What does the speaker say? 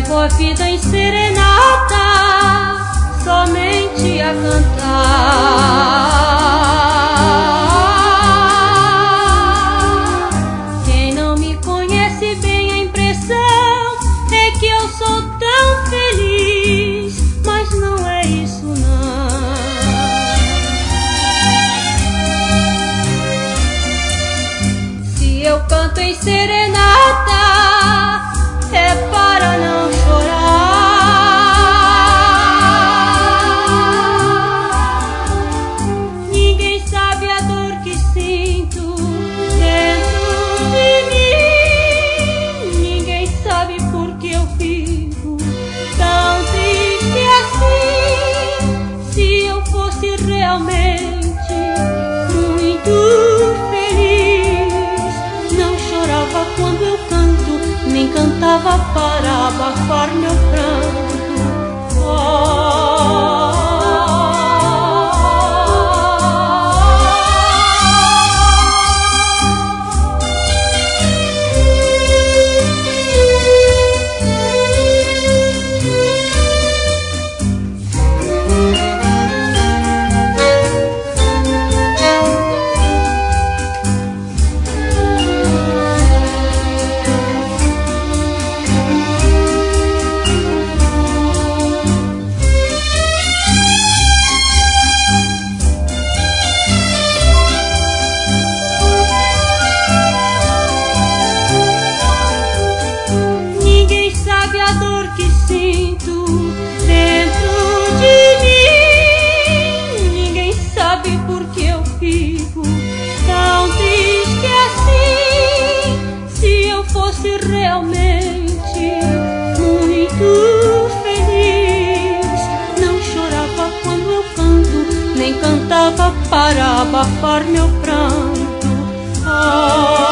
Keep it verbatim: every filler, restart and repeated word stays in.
a vida em serenata, somente a cantar. Quem não me conhece bem, a impressão é que eu sou tão feliz, mas não é isso não. Se eu canto em serenata, é para não chorar. Ninguém sabe a dor que sinto dentro de mim. Ninguém sabe por que eu fico tão triste assim. Se eu fosse realmente muito feliz, não chorava quando eu canto, nem cantava para abafar meu pranto. Ah, a dor que sinto dentro de mim. Ninguém sabe por que eu fico tão triste assim. Se eu fosse realmente muito feliz, não chorava quando eu canto, nem cantava para abafar meu pranto. Ah,